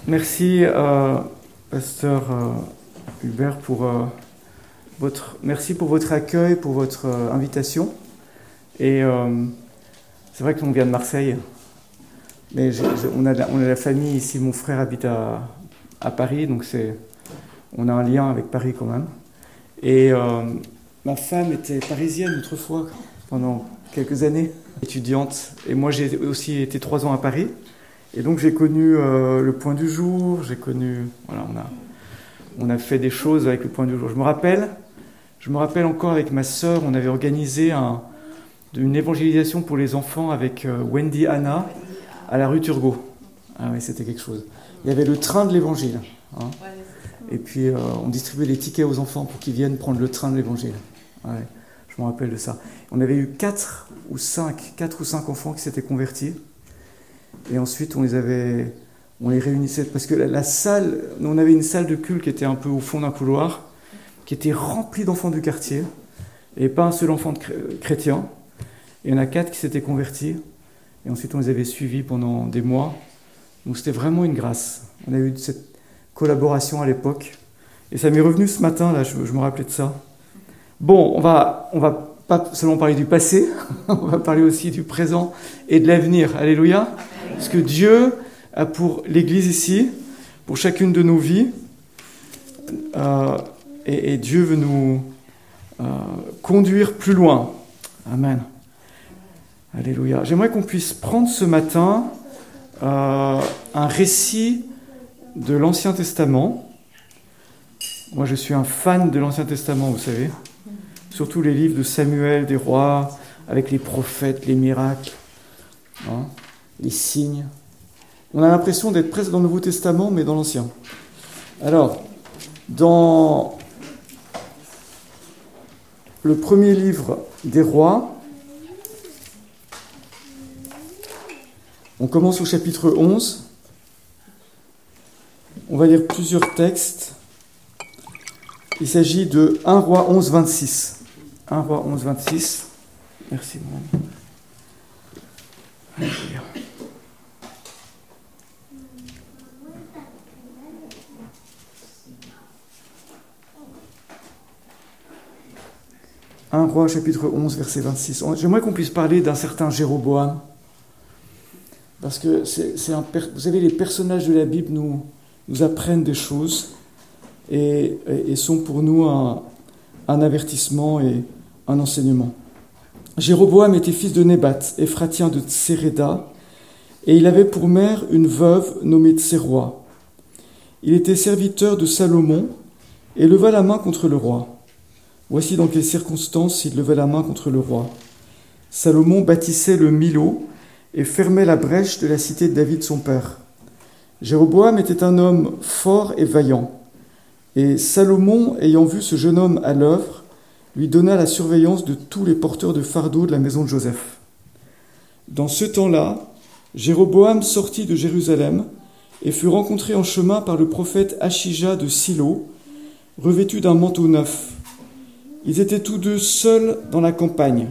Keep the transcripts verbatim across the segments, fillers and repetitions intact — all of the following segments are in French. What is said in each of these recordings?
Merci, euh, pasteur euh, Hubert, pour euh, votre, merci pour votre accueil, pour votre euh, invitation. Et euh, c'est vrai qu'on vient de Marseille, mais j'ai, j'ai, on, a la, on a la famille ici. Mon frère habite à, à Paris, donc c'est, on a un lien avec Paris quand même. Et euh, ma femme était parisienne autrefois, pendant quelques années, étudiante. Et moi, j'ai aussi été trois ans à Paris. Et donc j'ai connu euh, le Point du Jour, j'ai connu, voilà, on a, on a fait des choses avec le Point du Jour. Je me rappelle, je me rappelle encore avec ma sœur, on avait organisé un, une évangélisation pour les enfants avec euh, Wendy Anna à la rue Turgot. Ah oui, c'était quelque chose. Il y avait le train de l'évangile, hein. Et puis euh, on distribuait les tickets aux enfants pour qu'ils viennent prendre le train de l'évangile. Ouais, je me rappelle de ça. On avait eu quatre ou cinq, quatre ou cinq enfants qui s'étaient convertis. Et ensuite, on les avait, on les réunissait parce que la, la salle, on avait une salle de culte qui était un peu au fond d'un couloir, qui était remplie d'enfants du quartier, et pas un seul enfant de chrétien. Et il y en a quatre qui s'étaient convertis, et ensuite on les avait suivis pendant des mois. Donc c'était vraiment une grâce. On a eu cette collaboration à l'époque, et ça m'est revenu ce matin là. Je, je me rappelais de ça. Bon, on va, on va pas seulement parler du passé, on va parler aussi du présent et de l'avenir. Alléluia. Ce que Dieu a pour l'Église ici, pour chacune de nos vies, euh, et, et Dieu veut nous euh, conduire plus loin. Amen. Alléluia. J'aimerais qu'on puisse prendre ce matin euh, un récit de l'Ancien Testament. Moi, je suis un fan de l'Ancien Testament, vous savez. Surtout les livres de Samuel, des rois, avec les prophètes, les miracles, hein, les signes. On a l'impression d'être presque dans le Nouveau Testament, mais dans l'Ancien. Alors, dans le premier livre des rois, on commence au chapitre onze. On va lire plusieurs textes. Il s'agit de premier Roi onze, vingt-six. premier Roi onze, vingt-six. Merci, mon ami. premier Roi, chapitre onze, verset vingt-six. J'aimerais qu'on puisse parler d'un certain Jéroboam. Parce que, c'est, c'est un, vous savez, les personnages de la Bible nous, nous apprennent des choses et, et, et sont pour nous un, un avertissement et un enseignement. Jéroboam était fils de Nébat, Éphratien de Tséréda, et il avait pour mère une veuve nommée Tséroa. Il était serviteur de Salomon et leva la main contre le roi. Voici dans quelles circonstances il levait la main contre le roi. Salomon bâtissait le Milo et fermait la brèche de la cité de David son père. Jéroboam était un homme fort et vaillant, et Salomon, ayant vu ce jeune homme à l'œuvre, lui donna la surveillance de tous les porteurs de fardeaux de la maison de Joseph. Dans ce temps-là, Jéroboam sortit de Jérusalem et fut rencontré en chemin par le prophète Achija de Silo, revêtu d'un manteau neuf. Ils étaient tous deux seuls dans la campagne.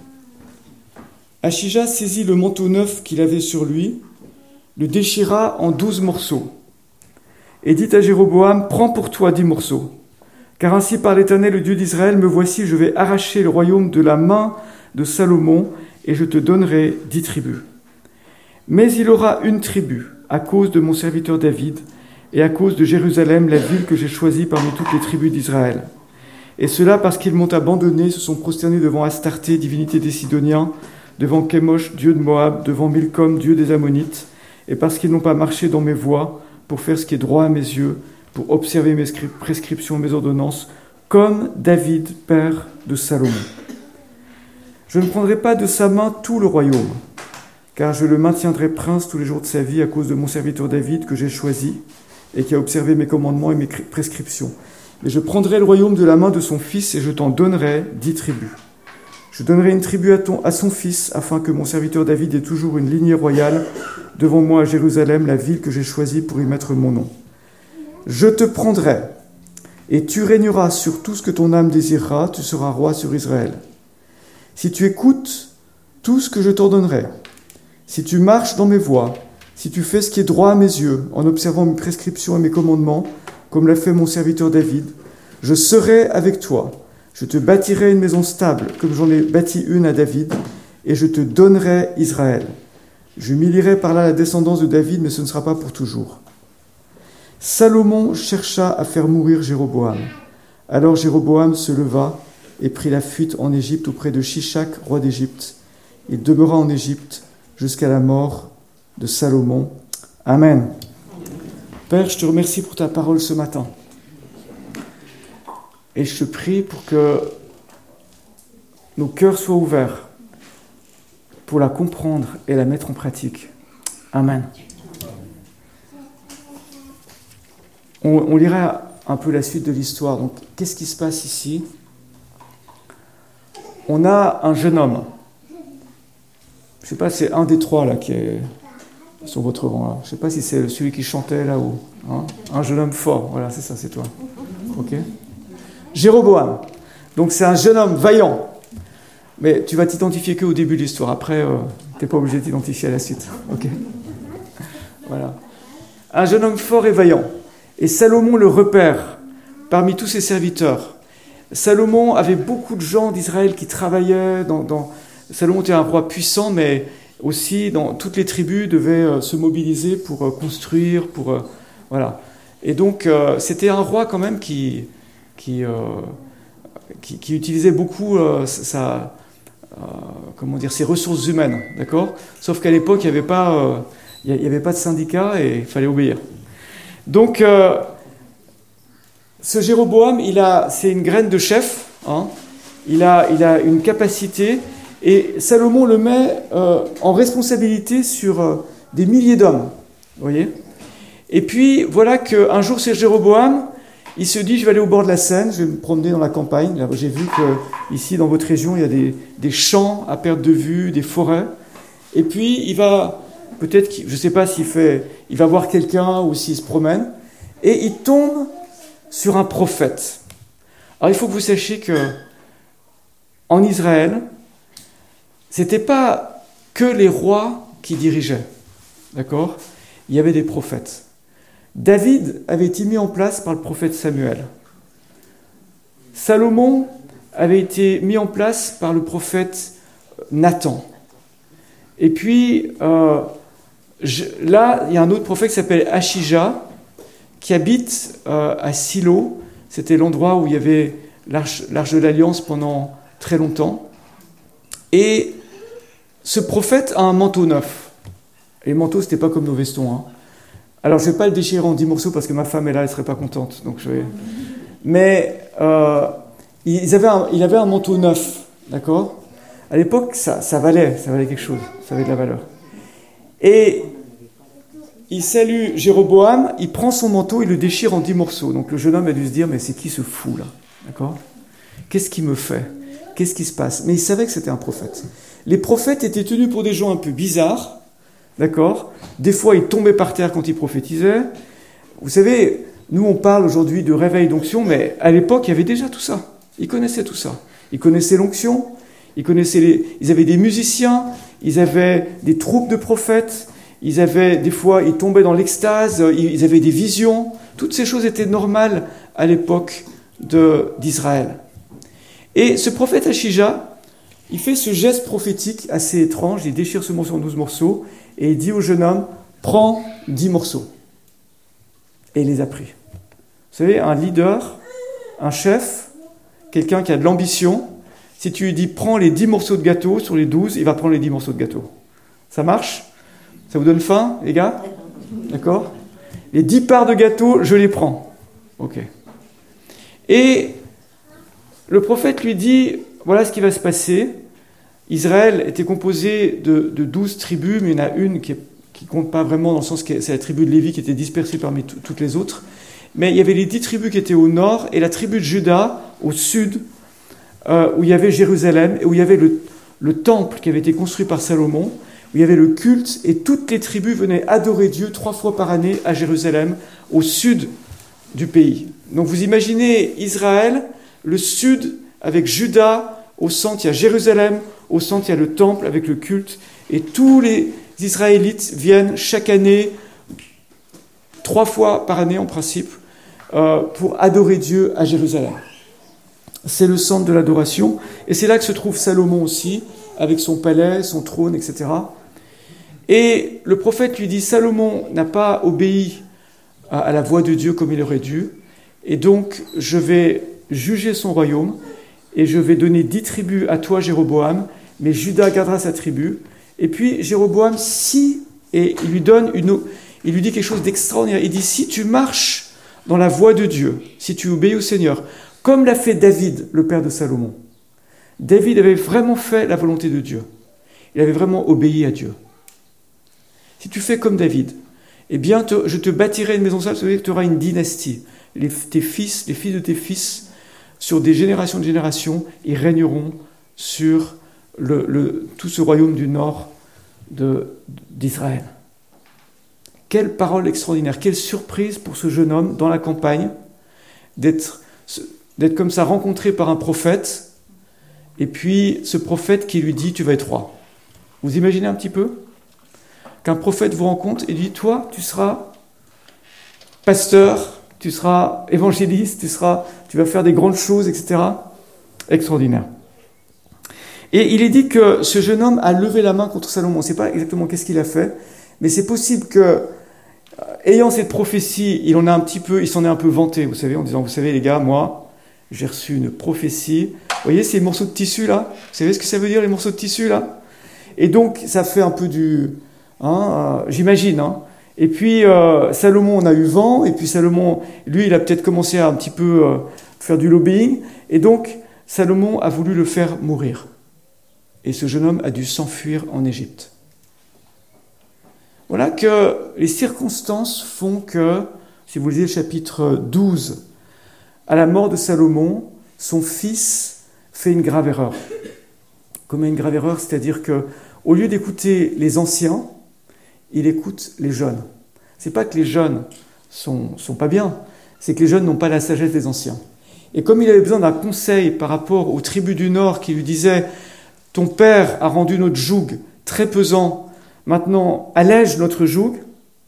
Achija saisit le manteau neuf qu'il avait sur lui, le déchira en douze morceaux, et dit à Jéroboam, « Prends pour toi dix morceaux, car ainsi par l'Éternel, le Dieu d'Israël, me voici, je vais arracher le royaume de la main de Salomon, et je te donnerai dix tribus. Mais il aura une tribu, à cause de mon serviteur David, et à cause de Jérusalem, la ville que j'ai choisie parmi toutes les tribus d'Israël. Et cela parce qu'ils m'ont abandonné, se sont prosternés devant Astarté, divinité des Sidoniens, devant Kémosh, dieu de Moab, devant Milcom, dieu des Ammonites, et parce qu'ils n'ont pas marché dans mes voies pour faire ce qui est droit à mes yeux, pour observer mes prescriptions, mes ordonnances, comme David, père de Salomon. Je ne prendrai pas de sa main tout le royaume, car je le maintiendrai prince tous les jours de sa vie à cause de mon serviteur David que j'ai choisi et qui a observé mes commandements et mes prescriptions. Mais je prendrai le royaume de la main de son fils et je t'en donnerai dix tribus. Je donnerai une tribu à, ton, à son fils, afin que mon serviteur David ait toujours une lignée royale devant moi à Jérusalem, la ville que j'ai choisie pour y mettre mon nom. Je te prendrai, et tu régneras sur tout ce que ton âme désirera, tu seras roi sur Israël. Si tu écoutes tout ce que je t'ordonnerai, si tu marches dans mes voies, si tu fais ce qui est droit à mes yeux, en observant mes prescriptions et mes commandements, comme l'a fait mon serviteur David, je serai avec toi. Je te bâtirai une maison stable, comme j'en ai bâti une à David, et je te donnerai Israël. J'humilierai par là la descendance de David, mais ce ne sera pas pour toujours. » Salomon chercha à faire mourir Jéroboam. Alors Jéroboam se leva et prit la fuite en Égypte auprès de Shishak, roi d'Égypte. Il demeura en Égypte jusqu'à la mort de Salomon. Amen. Père, je te remercie pour ta parole ce matin. Et je te prie pour que nos cœurs soient ouverts pour la comprendre et la mettre en pratique. Amen. On, on lira un peu la suite de l'histoire. Donc, qu'est-ce qui se passe ici ? On a un jeune homme. Je ne sais pas, c'est un des trois là qui est sur votre rang là. Je ne sais pas si c'est celui qui chantait là-haut. Hein ? Un jeune homme fort. Voilà, c'est ça, c'est toi. Ok ? Jéroboam. Donc, c'est un jeune homme vaillant. Mais tu vas t'identifier qu'au début de l'histoire. Après, euh, tu n'es pas obligé de t'identifier à la suite. Ok ? Voilà. Un jeune homme fort et vaillant. Et Salomon le repère parmi tous ses serviteurs. Salomon avait beaucoup de gens d'Israël qui travaillaient. Dans, dans... Salomon était un roi puissant, mais aussi dans toutes les tribus devaient euh, se mobiliser pour euh, construire, pour euh, voilà. Et donc euh, c'était un roi quand même qui qui euh, qui, qui utilisait beaucoup euh, sa euh, comment dire ses ressources humaines, d'accord. Sauf qu'à l'époque il n'y avait pas euh, il y avait pas de syndicat et il fallait obéir. Donc euh, ce Jéroboam, il a, c'est une graine de chef, hein. il, a, il a une capacité, et Salomon le met euh, en responsabilité sur euh, des milliers d'hommes, vous voyez. Et puis voilà qu'un jour c'est Jéroboam, il se dit je vais aller au bord de la Seine, je vais me promener dans la campagne. Là, j'ai vu que ici dans votre région il y a des, des champs à perte de vue, des forêts, et puis il va peut-être, je ne sais pas s'il fait, il va voir quelqu'un ou s'il se promène, et il tombe sur un prophète. Alors il faut que vous sachiez que en Israël, c'était pas que les rois qui dirigeaient, d'accord ? Il y avait des prophètes. David avait été mis en place par le prophète Samuel. Salomon avait été mis en place par le prophète Nathan. Et puis euh, je, là, il y a un autre prophète qui s'appelle Achija, qui habite euh, à Silo. C'était l'endroit où il y avait l'arche, l'arche de l'Alliance pendant très longtemps. Et ce prophète a un manteau neuf. Et le manteau, c'était pas comme nos vestons. Hein. Alors, je ne vais pas le déchirer en dix morceaux parce que ma femme est là, elle ne serait pas contente. Donc je vais... Mais euh, ils avaient un, il avait un manteau neuf, d'accord ? À l'époque, ça, ça valait, ça valait quelque chose, ça avait de la valeur. Et il salue Jéroboam, il prend son manteau, il le déchire en dix morceaux. Donc le jeune homme a dû se dire, mais c'est qui ce fou là ? D'accord ? Qu'est-ce qu'il me fait ? Qu'est-ce qui se passe ? Mais il savait que c'était un prophète. Les prophètes étaient tenus pour des gens un peu bizarres, d'accord ? Des fois, ils tombaient par terre quand ils prophétisaient. Vous savez, nous on parle aujourd'hui de réveil d'onction, mais à l'époque, il y avait déjà tout ça. Ils connaissaient tout ça. Ils connaissaient l'onction, ils connaissaient les... ils avaient des musiciens, ils avaient des troupes de prophètes. Ils avaient, des fois, ils tombaient dans l'extase, ils avaient des visions. Toutes ces choses étaient normales à l'époque de, d'Israël. Et ce prophète Achija, il fait ce geste prophétique assez étrange. Il déchire ce morceau en douze morceaux et il dit au jeune homme, prends dix morceaux. Et il les a pris. Vous savez, un leader, un chef, quelqu'un qui a de l'ambition, si tu lui dis, prends les dix morceaux de gâteau sur les douze, il va prendre les dix morceaux de gâteau. Ça marche ? Ça vous donne faim, les gars ? D'accord ? Les dix parts de gâteau, je les prends. Ok. Et le prophète lui dit, voilà ce qui va se passer. Israël était composé de, de douze tribus, mais il y en a une qui ne compte pas vraiment, dans le sens que c'est la tribu de Lévi qui était dispersée parmi t- toutes les autres. Mais il y avait les dix tribus qui étaient au nord, et la tribu de Juda, au sud, euh, où il y avait Jérusalem, et où il y avait le, le temple qui avait été construit par Salomon, où il y avait le culte, et toutes les tribus venaient adorer Dieu trois fois par année à Jérusalem, au sud du pays. Donc vous imaginez Israël, le sud, avec Juda, au centre il y a Jérusalem, au centre il y a le temple avec le culte, et tous les, Israélites viennent chaque année, trois fois par année en principe, euh, pour adorer Dieu à Jérusalem. C'est le centre de l'adoration, et c'est là que se trouve Salomon aussi, avec son palais, son trône, et cetera. Et le prophète lui dit, Salomon n'a pas obéi à, à la voix de Dieu comme il aurait dû, et donc je vais juger son royaume, et je vais donner dix tribus à toi, Jéroboam, mais Juda gardera sa tribu. Et puis Jéroboam, si, et il lui donne une, il lui dit quelque chose d'extraordinaire. Il dit, si tu marches dans la voie de Dieu, si tu obéis au Seigneur, comme l'a fait David, le père de Salomon. David avait vraiment fait la volonté de Dieu. Il avait vraiment obéi à Dieu. Si tu fais comme David, eh bien, te, je te bâtirai une maison sale, ça veut dire que tu auras une dynastie. Les, tes fils, les fils de tes fils, sur des générations de générations, ils régneront sur le, le, tout ce royaume du nord de, d'Israël. Quelle parole extraordinaire, quelle surprise pour ce jeune homme dans la campagne, d'être, d'être comme ça rencontré par un prophète, et puis ce prophète qui lui dit « tu vas être roi ». Vous imaginez un petit peu ? Qu'un prophète vous rencontre et dit « toi, tu seras pasteur ». Tu seras évangéliste, tu, seras, tu vas faire des grandes choses, et cetera. Extraordinaire. Et il est dit que ce jeune homme a levé la main contre Salomon. On ne sait pas exactement qu'est-ce qu'il a fait, mais c'est possible que, ayant cette prophétie, il en a un petit peu, il s'en est un peu vanté, vous savez, en disant, vous savez les gars, moi, j'ai reçu une prophétie. Vous voyez ces morceaux de tissu là ? Vous savez ce que ça veut dire les morceaux de tissu là ? Et donc ça fait un peu du, hein, euh, j'imagine, hein. Et puis, euh, Salomon en a eu vent, et puis Salomon, lui, il a peut-être commencé à un petit peu euh, faire du lobbying, et donc, Salomon a voulu le faire mourir. Et ce jeune homme a dû s'enfuir en Égypte. Voilà que les circonstances font que, si vous lisez le chapitre douze, à la mort de Salomon, son fils fait une grave erreur. Comme une grave erreur, c'est-à-dire que, au lieu d'écouter les anciens, il écoute les jeunes. C'est pas que les jeunes sont, sont pas bien, c'est que les jeunes n'ont pas la sagesse des anciens. Et comme il avait besoin d'un conseil par rapport aux tribus du Nord qui lui disaient « Ton père a rendu notre joug très pesant, maintenant allège notre joug »,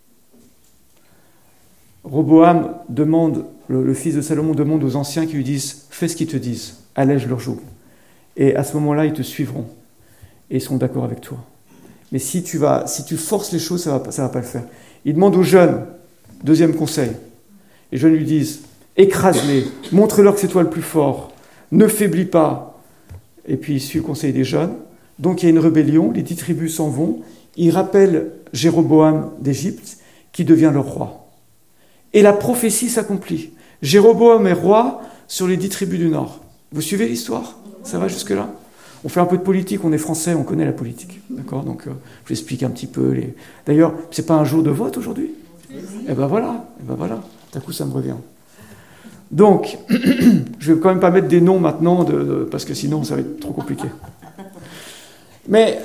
Roboam demande, le, le fils de Salomon demande aux anciens qui lui disent « Fais ce qu'ils te disent, allège leur joug ». Et à ce moment-là, ils te suivront et ils seront d'accord avec toi. Mais si tu, vas, si tu forces les choses, ça ne va, ça va pas le faire. Il demande aux jeunes, deuxième conseil, les jeunes lui disent, écrase-les, montre-leur que c'est toi le plus fort, ne faiblis pas. Et puis il suit le conseil des jeunes. Donc il y a une rébellion, les dix tribus s'en vont, il rappelle Jéroboam d'Égypte, qui devient leur roi. Et la prophétie s'accomplit. Jéroboam est roi sur les dix tribus du Nord. Vous suivez l'histoire ? Ça va jusque-là ? On fait un peu de politique, on est français, on connaît la politique. D'accord ? Donc, euh, je vous explique un petit peu. Les... D'ailleurs, c'est pas un jour de vote aujourd'hui ? Eh ben voilà, eh ben voilà. D'un coup, ça me revient. Donc, je vais quand même pas mettre des noms maintenant, de, de, parce que sinon, ça va être trop compliqué. Mais,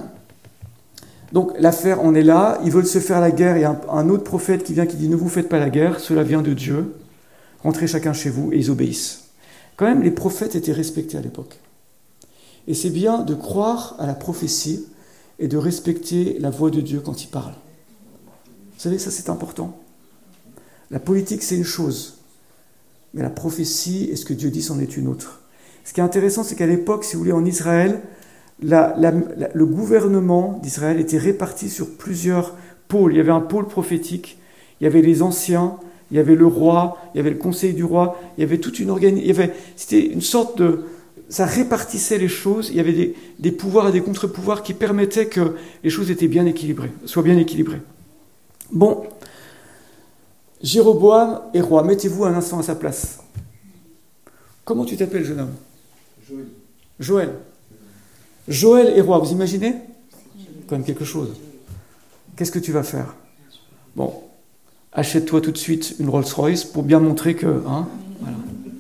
donc, l'affaire en est là. Ils veulent se faire la guerre. Il y a un, un autre prophète qui vient qui dit « Ne vous faites pas la guerre, cela vient de Dieu. Rentrez chacun chez vous. » Et ils obéissent. Quand même, les prophètes étaient respectés à l'époque. Et c'est bien de croire à la prophétie et de respecter la voix de Dieu quand il parle. Vous savez, ça c'est important. La politique c'est une chose, mais la prophétie et ce que Dieu dit c'en est une autre. Ce qui est intéressant, c'est qu'à l'époque, si vous voulez, en Israël, la, la, la, le gouvernement d'Israël était réparti sur plusieurs pôles. Il y avait un pôle prophétique, il y avait les anciens, il y avait le roi, il y avait le conseil du roi, il y avait toute une organisation. C'était une sorte de... Ça répartissait les choses, il y avait des, des pouvoirs et des contre-pouvoirs qui permettaient que les choses étaient bien équilibrées, soient bien équilibrées. Bon, Jéroboam est roi, mettez-vous un instant à sa place. Comment tu t'appelles, jeune homme ? Joël. Joël. Joël est roi, vous imaginez ? Quand même quelque chose. Qu'est-ce que tu vas faire ? Bon, achète-toi tout de suite une Rolls-Royce pour bien montrer que... Hein, voilà.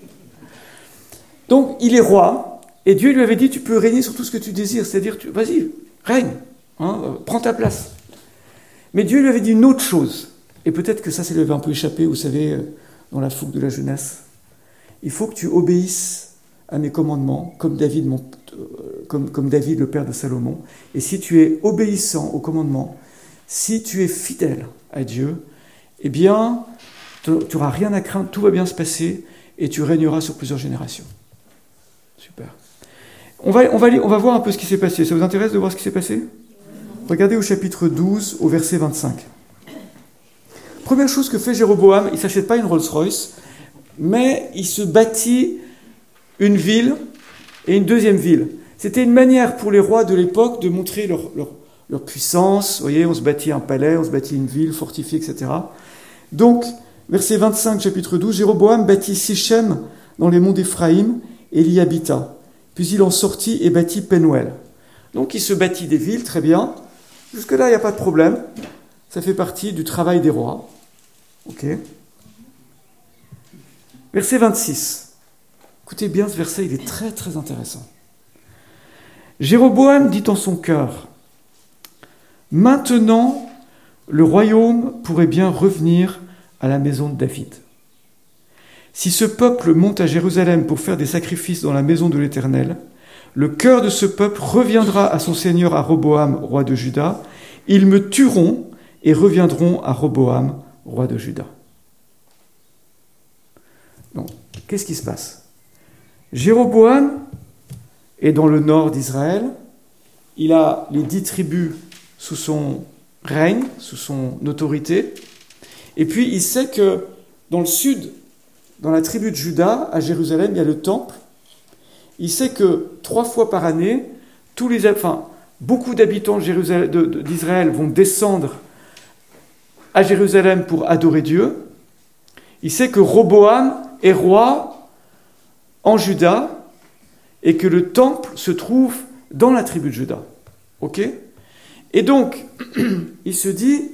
Donc, il est roi, et Dieu lui avait dit, tu peux régner sur tout ce que tu désires, c'est-à-dire, tu, vas-y, règne, hein, euh, prends ta place. Mais Dieu lui avait dit une autre chose, et peut-être que ça, ça lui avait un peu échappé, vous savez, euh, dans la fougue de la jeunesse. Il faut que tu obéisses à mes commandements, comme David, mon, euh, comme, comme David, le père de Salomon. Et si tu es obéissant au commandement, si tu es fidèle à Dieu, eh bien, tu n'auras rien à craindre, tout va bien se passer et tu régneras sur plusieurs générations. Super. On va, on va, on va voir un peu ce qui s'est passé. Ça vous intéresse de voir ce qui s'est passé ? Regardez au chapitre douze, au verset vingt-cinq. Première chose que fait Jéroboam, il ne s'achète pas une Rolls-Royce, mais il se bâtit une ville et une deuxième ville. C'était une manière pour les rois de l'époque de montrer leur, leur, leur puissance. Vous voyez, on se bâtit un palais, on se bâtit une ville fortifiée, et cetera. Donc, verset vingt-cinq, chapitre douze, Jéroboam bâtit Sichem dans les monts d'Éphraïm et il y habita. Puis il en sortit et bâtit Penuel. Donc il se bâtit des villes, très bien. Jusque-là, il n'y a pas de problème. Ça fait partie du travail des rois. Ok. Verset vingt-six. Écoutez bien ce verset, il est très très intéressant. Jéroboam dit en son cœur, « Maintenant, le royaume pourrait bien revenir à la maison de David. Si ce peuple monte à Jérusalem pour faire des sacrifices dans la maison de l'Éternel, le cœur de ce peuple reviendra à son seigneur à Roboam, roi de Juda. Ils me tueront et reviendront à Roboam, roi de Juda. » Donc, qu'est-ce qui se passe ? Jéroboam est dans le nord d'Israël. Il a les dix tribus sous son règne, sous son autorité. Et puis, il sait que dans le sud, dans la tribu de Juda, à Jérusalem, il y a le temple. Il sait que trois fois par année, tous les, enfin, beaucoup d'habitants de Jérusalem, de, de, d'Israël vont descendre à Jérusalem pour adorer Dieu. Il sait que Roboam est roi en Juda et que le temple se trouve dans la tribu de Juda. Ok ? Et donc, il se dit,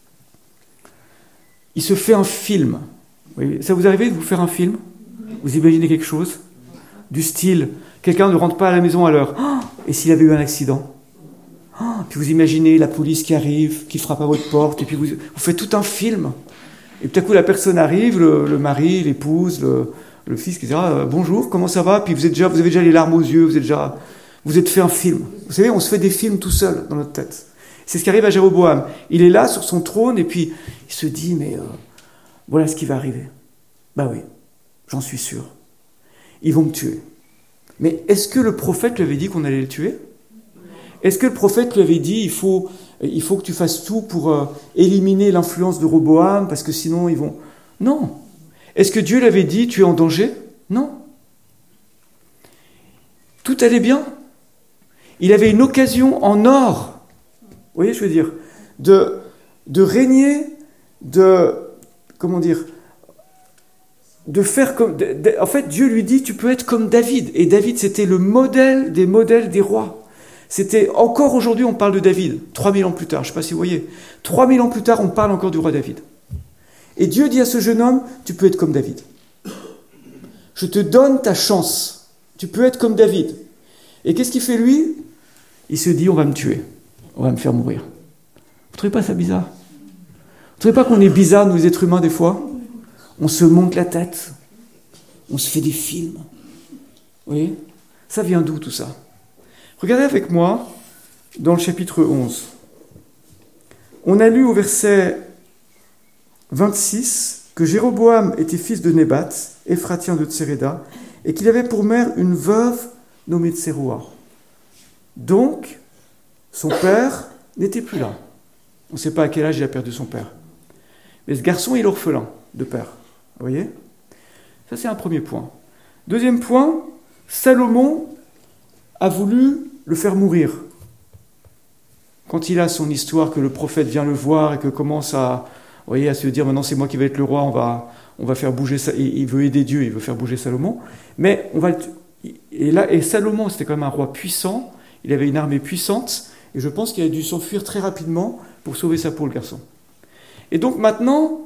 il se fait un film. Oui, ça vous arrive de vous faire un film ? Vous imaginez quelque chose ? Du style, quelqu'un ne rentre pas à la maison à l'heure. Oh, et s'il avait eu un accident ? Oh, puis vous imaginez la police qui arrive, qui frappe à votre porte, et puis vous, vous faites tout un film. Et tout à coup, la personne arrive, le, le mari, l'épouse, le, le fils, et cetera. Euh, Bonjour, comment ça va ? Puis vous, êtes déjà, vous avez déjà les larmes aux yeux, vous êtes déjà, vous êtes fait un film. Vous savez, on se fait des films tout seul dans notre tête. C'est ce qui arrive à Jéroboam. Il est là sur son trône, et puis il se dit, mais euh, voilà ce qui va arriver. Ben oui, j'en suis sûr. Ils vont me tuer. Mais est-ce que le prophète lui avait dit qu'on allait le tuer ? Est-ce que le prophète lui avait dit, il faut, il faut que tu fasses tout pour euh, éliminer l'influence de Roboam, parce que sinon ils vont... Non. Est-ce que Dieu l'avait dit, tu es en danger ? Non. Tout allait bien. Il avait une occasion en or, vous voyez, je veux dire, de, de régner, de... Comment dire ? De faire comme... De, de, en fait, Dieu lui dit, tu peux être comme David. Et David, c'était le modèle des modèles des rois. C'était, encore aujourd'hui, on parle de David, trois mille ans plus tard, je ne sais pas si vous voyez. trois mille ans plus tard, on parle encore du roi David. Et Dieu dit à ce jeune homme, tu peux être comme David. Je te donne ta chance. Tu peux être comme David. Et qu'est-ce qu'il fait lui ? Il se dit, on va me tuer. On va me faire mourir. Vous ne trouvez pas ça bizarre ? Vous ne trouvez pas qu'on est bizarre, nous les êtres humains, des fois ? On se monte la tête. On se fait des films. Vous voyez ? Ça vient d'où tout ça ? Regardez avec moi dans le chapitre onze. On a lu au verset vingt-six que Jéroboam était fils de Nébat, Éphratien de Tséréda, et qu'il avait pour mère une veuve nommée Tséroua. Donc, son père n'était plus là. On ne sait pas à quel âge il a perdu son père. Mais ce garçon est l'orphelin de père. Vous voyez ? Ça, c'est un premier point. Deuxième point, Salomon a voulu le faire mourir. Quand il a son histoire, que le prophète vient le voir et que commence à, vous voyez, à se dire maintenant c'est moi qui vais être le roi, on va, on va faire bouger ça. Il veut aider Dieu, il veut faire bouger Salomon. Mais on va, et là, et Salomon, c'était quand même un roi puissant. Il avait une armée puissante, et je pense qu'il a dû s'enfuir très rapidement pour sauver sa peau, le garçon. Et donc maintenant,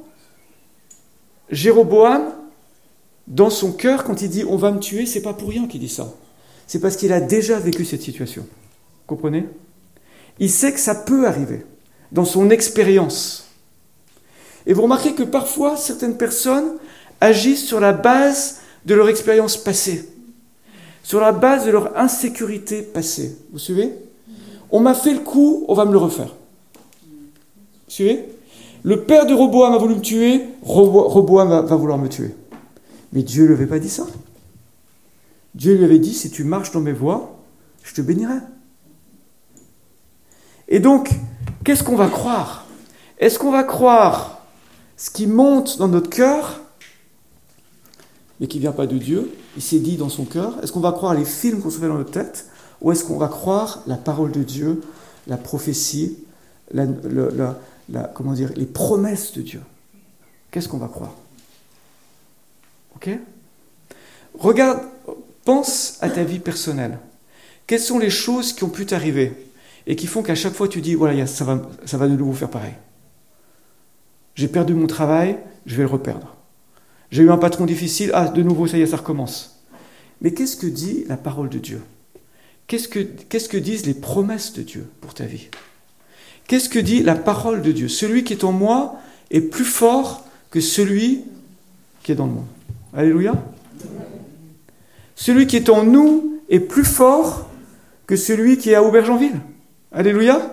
Jéroboam, dans son cœur, quand il dit on va me tuer, c'est pas pour rien qu'il dit ça. C'est parce qu'il a déjà vécu cette situation. Vous comprenez ? Il sait que ça peut arriver, dans son expérience. Et vous remarquez que parfois, certaines personnes agissent sur la base de leur expérience passée. sur la base de leur insécurité passée. Vous suivez? On m'a fait le coup, on va me le refaire. Vous suivez? Le père de Roboam a voulu me tuer, Robo- Roboam va, va vouloir me tuer. Mais Dieu ne lui avait pas dit ça. Dieu lui avait dit, si tu marches dans mes voies, je te bénirai. Et donc, qu'est-ce qu'on va croire? Est-ce qu'on va croire ce qui monte dans notre cœur, mais qui ne vient pas de Dieu, il s'est dit dans son cœur? Est-ce qu'on va croire les films qu'on se fait dans notre tête? Ou est-ce qu'on va croire la parole de Dieu, la prophétie, la, la, la, la, comment dire, les promesses de Dieu? Qu'est-ce qu'on va croire? Ok? Regarde, pense à ta vie personnelle. Quelles sont les choses qui ont pu t'arriver et qui font qu'à chaque fois tu dis, voilà, ça va, ça va de nouveau faire pareil. J'ai perdu mon travail, je vais le reperdre. J'ai eu un patron difficile, ah, de nouveau, ça y est, ça recommence. Mais qu'est-ce que dit la parole de Dieu? Qu'est-ce que, qu'est-ce que disent les promesses de Dieu pour ta vie? Qu'est-ce que dit la parole de Dieu? Celui qui est en moi est plus fort que celui qui est dans le monde. Alléluia. Celui qui est en nous est plus fort que celui qui est à Aubergenville. Alléluia.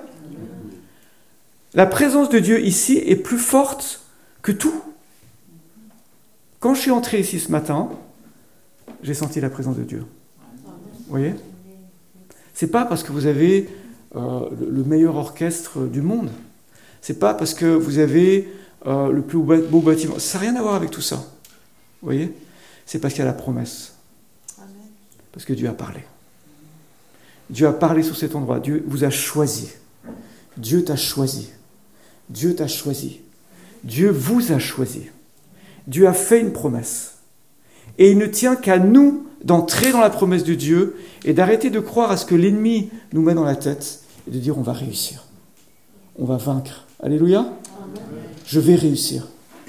La présence de Dieu ici est plus forte que tout. Quand je suis entré ici ce matin, j'ai senti la présence de Dieu. Vous voyez? C'est pas parce que vous avez euh, le meilleur orchestre du monde. C'est pas parce que vous avez euh, le plus beau bâtiment. Ça n'a rien à voir avec tout ça. Vous voyez? C'est parce qu'il y a la promesse. Parce que Dieu a parlé. Dieu a parlé sur cet endroit. Dieu vous a choisi. Dieu t'a choisi. Dieu t'a choisi. Dieu vous a choisi. Dieu a fait une promesse. Et il ne tient qu'à nous d'entrer dans la promesse de Dieu et d'arrêter de croire à ce que l'ennemi nous met dans la tête et de dire on va réussir. On va vaincre. Alléluia. Amen. Je vais réussir.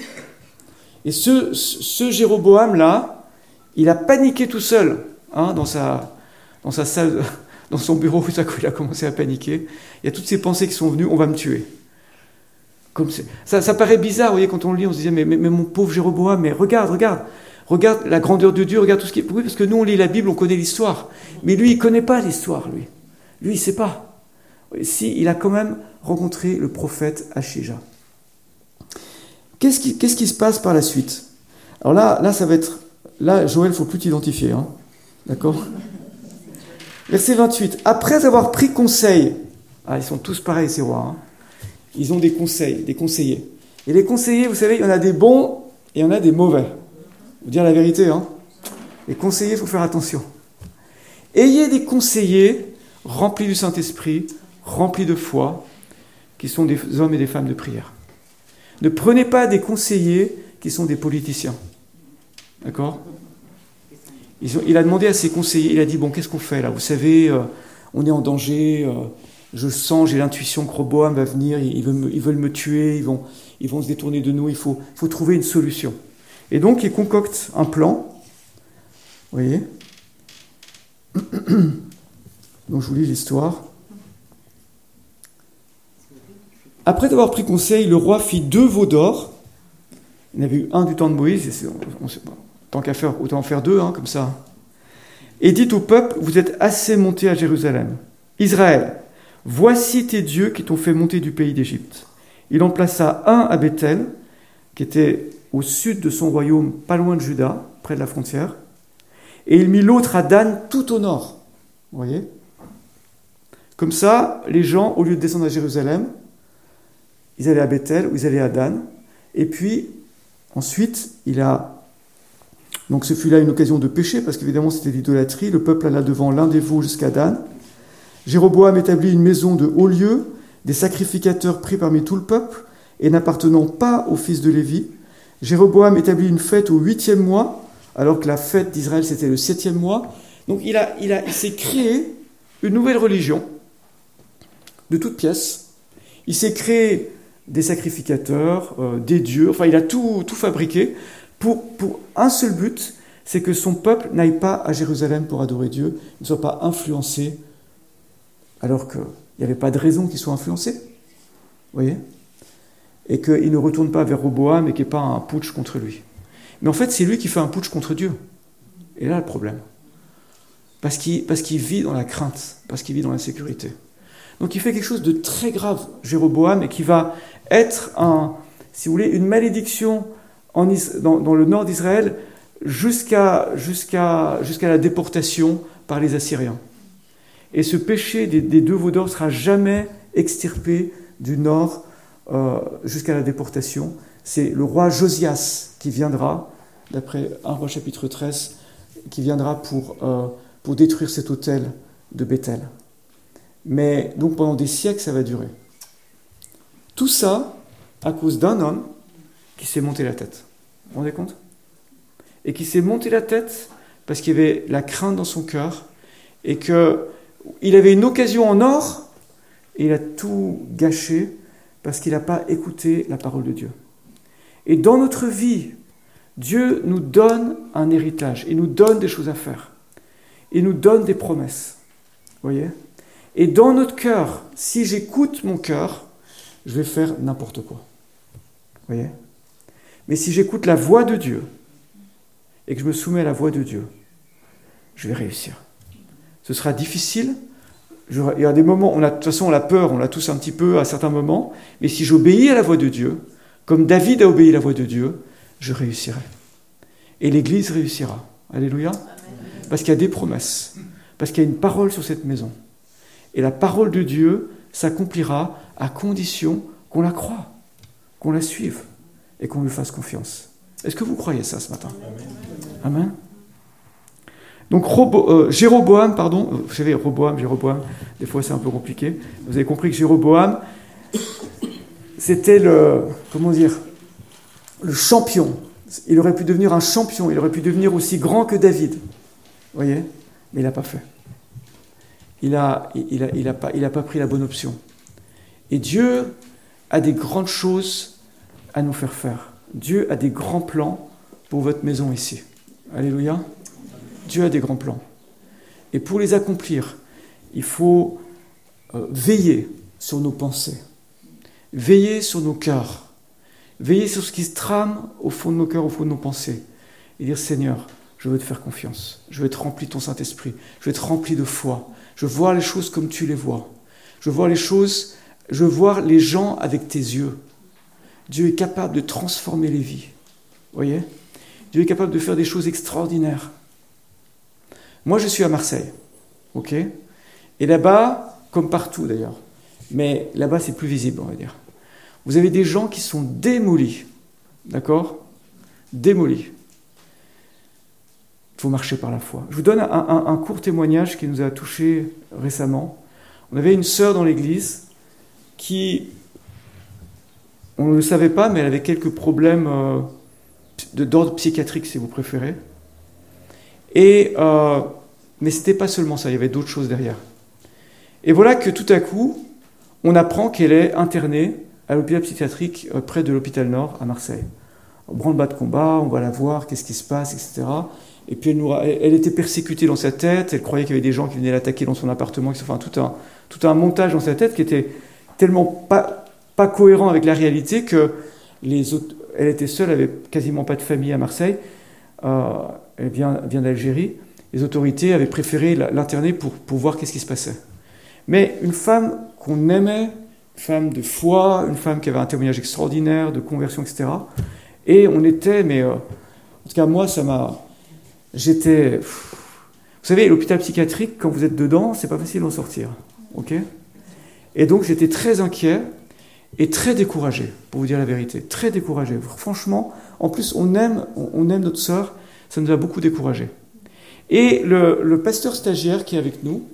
Et ce, ce Jéroboam-là, il a paniqué tout seul hein, dans, sa, dans sa salle, dans son bureau, tout à coup il a commencé à paniquer. Il y a toutes ces pensées qui sont venues, on va me tuer. Comme ça, ça paraît bizarre, vous voyez, quand on le lit, on se disait, mais, mais, mais mon pauvre Jéroboam, mais regarde, regarde, regarde la grandeur de Dieu, regarde tout ce qui est... Oui, parce que nous, on lit la Bible, on connaît l'histoire. Mais lui, il ne connaît pas l'histoire, lui. Lui, il ne sait pas. Si, il a quand même rencontré le prophète Achija. Qu'est-ce qui, qu'est-ce qui se passe par la suite? Alors là, là, ça va être... Là, Joël, il ne faut plus t'identifier, hein. D'accord? Verset vingt-huit. Après avoir pris conseil... Ah, ils sont tous pareils, ces rois, hein. Ils ont des conseils, des conseillers. Et les conseillers, vous savez, il y en a des bons et il y en a des mauvais. Vous dire la vérité, hein. Les conseillers, il faut faire attention. Ayez des conseillers remplis du Saint-Esprit, remplis de foi, qui sont des hommes et des femmes de prière. Ne prenez pas des conseillers qui sont des politiciens. D'accord? Ils ont, il a demandé à ses conseillers, il a dit, bon, qu'est-ce qu'on fait là? Vous savez, euh, on est en danger... Euh, Je sens, j'ai l'intuition que Roboam va venir, ils veulent me, ils veulent me tuer, ils vont, ils vont se détourner de nous, il faut, faut trouver une solution. Et donc, il concocte un plan. Vous voyez? Donc, je vous lis l'histoire. Après avoir pris conseil, le roi fit deux veaux d'or. Il y en avait eu un du temps de Moïse, et on, on, tant qu'à faire, autant en faire deux, hein, comme ça. Et dit au peuple, vous êtes assez montés à Jérusalem. Israël, voici tes dieux qui t'ont fait monter du pays d'Égypte. Il en plaça un à Bethel, qui était au sud de son royaume, pas loin de Juda, près de la frontière. Et il mit l'autre à Dan, tout au nord. Vous voyez? Comme ça, les gens, au lieu de descendre à Jérusalem, ils allaient à Bethel ou ils allaient à Dan. Et puis, ensuite, il a... Donc ce fut là une occasion de pécher, parce qu'évidemment c'était l'idolâtrie. Le peuple alla devant l'un des veaux jusqu'à Dan. Jéroboam établit une maison de haut lieu, des sacrificateurs pris parmi tout le peuple, et n'appartenant pas aux fils de Lévi. Jéroboam établit une fête au huitième mois, alors que la fête d'Israël c'était le septième mois. Donc il, a, il, a, il s'est créé une nouvelle religion, de toutes pièces. Il s'est créé des sacrificateurs, euh, des dieux, enfin il a tout, tout fabriqué, pour, pour un seul but, c'est que son peuple n'aille pas à Jérusalem pour adorer Dieu, ne soit pas influencé, alors qu'il n'y avait pas de raison qu'ils soient influencés. Vous voyez? Et qu'il ne retourne pas vers Roboam et qu'il n'y ait pas un putsch contre lui. Mais en fait, c'est lui qui fait un putsch contre Dieu. Et là, le problème. parce qu'il, parce qu'il vit dans la crainte, parce qu'il vit dans l'insécurité. Donc il fait quelque chose de très grave, Jéroboam, et qui va être, un, si vous voulez, une malédiction en, dans, dans le nord d'Israël jusqu'à, jusqu'à, jusqu'à la déportation par les Assyriens. Et ce péché des, des deux veaux d'or ne sera jamais extirpé du nord euh, jusqu'à la déportation. C'est le roi Josias qui viendra, d'après un roi chapitre treize, qui viendra pour, euh, pour détruire cet autel de Béthel. Mais donc pendant des siècles, ça va durer. Tout ça à cause d'un homme qui s'est monté la tête. Vous vous rendez compte ? Et qui s'est monté la tête parce qu'il y avait la crainte dans son cœur et qu'il avait une occasion en or et il a tout gâché parce qu'il n'a pas écouté la parole de Dieu. Et dans notre vie, Dieu nous donne un héritage, il nous donne des choses à faire, il nous donne des promesses. Vous voyez ? Et dans notre cœur, si j'écoute mon cœur, je vais faire n'importe quoi. Vous voyez ? Mais si j'écoute la voix de Dieu et que je me soumets à la voix de Dieu, je vais réussir. Ce sera difficile. Je, il y a des moments, on a, de toute façon, on a peur, on l'a tous un petit peu à certains moments. Mais si j'obéis à la voix de Dieu, comme David a obéi à la voix de Dieu, je réussirai. Et l'Église réussira. Alléluia. Parce qu'il y a des promesses. Parce qu'il y a une parole sur cette maison. Et la parole de Dieu s'accomplira à condition qu'on la croie, qu'on la suive et qu'on lui fasse confiance. Est-ce que vous croyez ça ce matin ? Amen. Amen. Donc Robo, euh, Jéroboam, pardon, vous savez, Roboam, Jéroboam, des fois c'est un peu compliqué. Vous avez compris que Jéroboam, c'était le, comment dire, le champion. Il aurait pu devenir un champion, il aurait pu devenir aussi grand que David. Vous voyez ? Mais il n'a pas fait. Il n'a il a, il a pas, il a pas pris la bonne option. Et Dieu a des grandes choses à nous faire faire. Dieu a des grands plans pour votre maison ici. Alléluia. Dieu a des grands plans. Et pour les accomplir, il faut euh, veiller sur nos pensées, veiller sur nos cœurs, veiller sur ce qui se trame au fond de nos cœurs, au fond de nos pensées, et dire, Seigneur, je veux te faire confiance, je veux être rempli de ton Saint-Esprit, je veux être rempli de foi, je veux voir les choses comme tu les vois, je veux voir les choses, je veux voir les gens avec tes yeux. Dieu est capable de transformer les vies, vous voyez ? Dieu est capable de faire des choses extraordinaires. Moi, je suis à Marseille, ok ? Et là-bas, comme partout d'ailleurs, mais là-bas, c'est plus visible, on va dire. Vous avez des gens qui sont démolis, d'accord ? Démolis. Il faut marcher par la foi. Je vous donne un, un, un court témoignage qui nous a touchés récemment. On avait une sœur dans l'église qui, on ne le savait pas, mais elle avait quelques problèmes euh, de, d'ordre psychiatrique, si vous préférez. Et, euh, mais ce n'était pas seulement ça, il y avait d'autres choses derrière. Et voilà que tout à coup, on apprend qu'elle est internée à l'hôpital psychiatrique euh, près de l'hôpital Nord à Marseille. On branle-bas de combat, on va la voir, qu'est-ce qui se passe, et cetera. Et puis elle, nous, elle, elle était persécutée dans sa tête, elle croyait qu'il y avait des gens qui venaient l'attaquer dans son appartement, enfin tout un, tout un montage dans sa tête qui était tellement pas, pas cohérent avec la réalité que les autres, elle était seule, elle n'avait quasiment pas de famille à Marseille. Euh, elle vient, vient d'Algérie, les autorités avaient préféré l'interner pour, pour voir qu'est-ce qui se passait. Mais une femme qu'on aimait, une femme de foi, une femme qui avait un témoignage extraordinaire, de conversion, et cetera. Et on était, mais euh, en tout cas moi, ça m'a... J'étais... Vous savez, l'hôpital psychiatrique, quand vous êtes dedans, c'est pas facile d'en sortir. Ok ? Et donc j'étais très inquiet et très découragé, pour vous dire la vérité. Très découragé. Franchement, en plus, on aime, on aime notre sœur. Ça nous a beaucoup découragés. Et le, le pasteur stagiaire qui est avec nous,